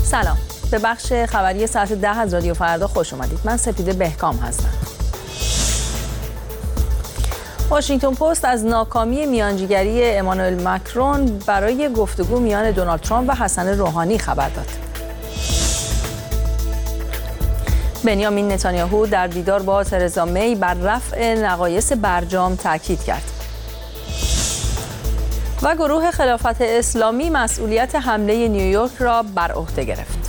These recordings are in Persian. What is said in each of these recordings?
سلام، به بخش خبری ساعت 10 از رادیو فردا خوش اومدید. من سپیده بهکام هستم. واشنگتن پست از ناکامی میانجیگری امانوئل مکرون برای گفتگو میان دونالد ترامپ و حسن روحانی خبر داد. بنیامین نتانیاهو در دیدار با ترزا می بر رفع نقایص برجام تاکید کرد. و گروه خلافت اسلامی مسئولیت حمله نیویورک را بر عهده گرفت.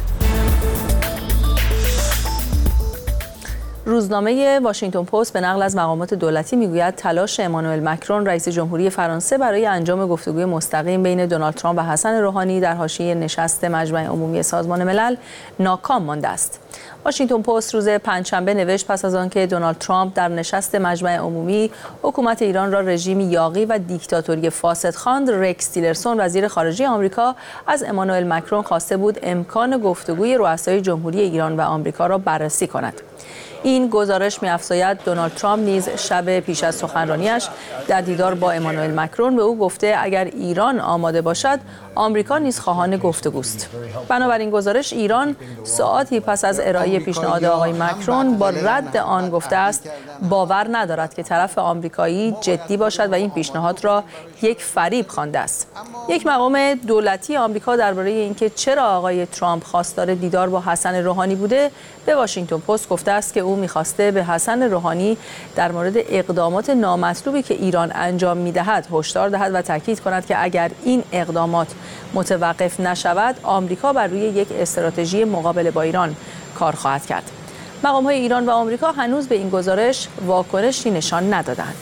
روزنامه واشنگتن پست به نقل از مقامات دولتی میگوید تلاش امانوئل مکرون رئیس جمهوری فرانسه برای انجام گفتگوی مستقیم بین دونالد ترامپ و حسن روحانی در حاشیه نشست مجمع عمومی سازمان ملل ناکام مانده است. واشنگتن پست روز پنجشنبه نوشت پس از آنکه دونالد ترامپ در نشست مجمع عمومی حکومت ایران را رژیمی یاغی و دیکتاتوری فاسد خواند، رکس تیلرسون وزیر خارجه آمریکا از امانوئل مکرون خواسته بود امکان گفتگوی رؤسای جمهوری ایران و آمریکا را بررسی کند. این گزارش می‌افزاید دونالد ترامپ نیز شب پیش از سخنرانیش در دیدار با امانوئل مکرون به او گفته اگر ایران آماده باشد آمریکا نیز خواهان گفتگوست. بنابراین گزارش ایران ساعاتی پس از ارائه پیشنهاد آقای مکرون با رد آن گفته است باور ندارد که طرف آمریکایی جدی باشد و این پیشنهاد را یک فریب خوانده است. یک مقام دولتی آمریکا درباره اینکه چرا آقای ترامپ خواستار دیدار با حسن روحانی بوده به واشنگتن پست گفته است که او می‌خواسته به حسن روحانی در مورد اقدامات نامطلوبی که ایران انجام می‌دهد هشدار دهد و تاکید کند که اگر این اقدامات متوقف نشود آمریکا بر روی یک استراتژی مقابله با ایران کار خواهد کرد. مقام‌های ایران و آمریکا هنوز به این گزارش واکنشی نشان ندادند.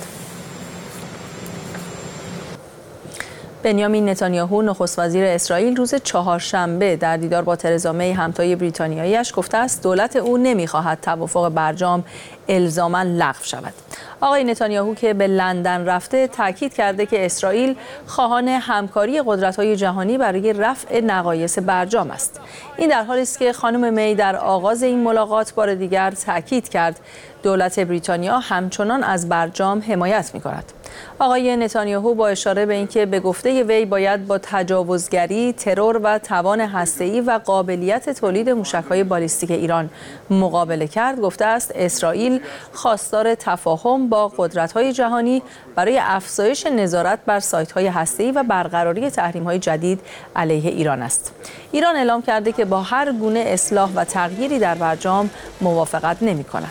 بنیامین نتانیاهو نخست وزیر اسرائیل روز چهارشنبه در دیدار با ترزا می همتای بریتانیایی‌اش گفته است دولت او نمی‌خواهد توافق برجام الزاماً لغو شود. آقای نتانیاهو که به لندن رفته تاکید کرده که اسرائیل خواهان همکاری قدرت‌های جهانی برای رفع نقایص برجام است. این در حالی است که خانم می در آغاز این ملاقات بار دیگر تاکید کرد دولت بریتانیا همچنان از برجام حمایت می‌کند. آقای نتانیاهو با اشاره به اینکه به گفته وی باید با تجاوزگری، ترور و توان هسته‌ای و قابلیت تولید موشک‌های بالیستیک ایران مقابله کرد، گفته است اسرائیل خواستار تفاهم با قدرت‌های جهانی برای افزایش نظارت بر سایت‌های هسته‌ای و برقراری تحریم‌های جدید علیه ایران است. ایران اعلام کرده که با هر گونه اصلاح و تغییری در برجام موافقت نمی‌کند.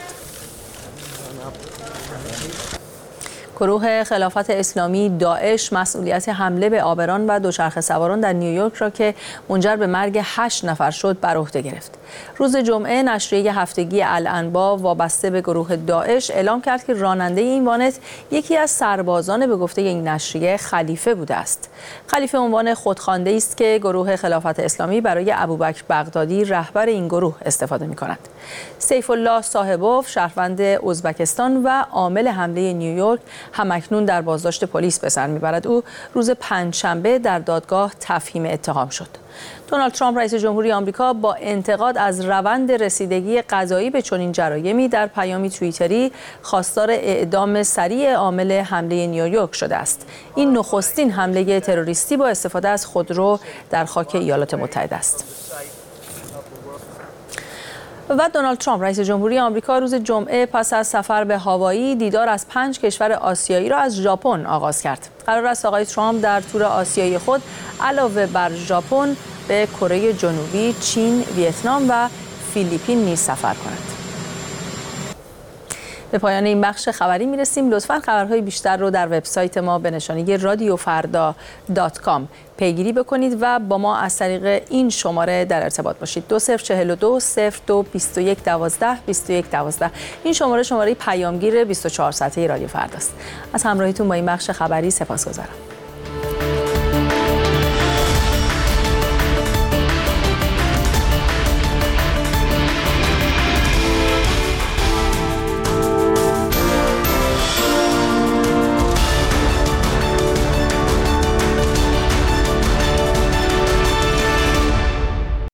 گروه خلافت اسلامی داعش مسئولیت حمله به عابران و دوچرخه سواران در نیویورک را که منجر به مرگ 8 نفر شد بر عهده گرفت. روز جمعه نشریه هفتگی الانبا وابسته به گروه داعش اعلام کرد که راننده این وانت یکی از سربازان به گفته این نشریه خلیفه بوده است. خلیفه عنوان خودخوانده است که گروه خلافت اسلامی برای ابوبکر بغدادی رهبر این گروه استفاده می‌کند. سیف الله صاحبوف شهروند ازبکستان و عامل حمله نیویورک همکنون در بازداشت پلیس به سر میبرد. او روز پنجشنبه در دادگاه تفهیم اتهام شد. دونالد ترامپ رئیس جمهوری آمریکا با انتقاد از روند رسیدگی قضایی به چنین جرایمی در پیامی توییتری خواستار اعدام سریع عامل حمله نیویورک شده است. این نخستین حمله تروریستی با استفاده از خودرو در خاک ایالات متحده است. و دونالد ترامپ رئیس جمهوری آمریکا روز جمعه پس از سفر به هاوایی دیدار از 5 کشور آسیایی را از ژاپن آغاز کرد. قرار است آقای ترامپ در تور آسیایی خود علاوه بر ژاپن به کره جنوبی، چین، ویتنام و فیلیپین نیز سفر کند. به پایان این بخش خبری میرسیم. لطفاً خبرهای بیشتر رو در وبسایت ما به نشانی radiofarda.com پیگیری بکنید و با ما از طریق این شماره در ارتباط باشید. 2042 02 21 12 21 12. این شماره پیامگیر 24 ساعته رادیو فردا است. از همراهیتون با این بخش خبری سپاسگزارم.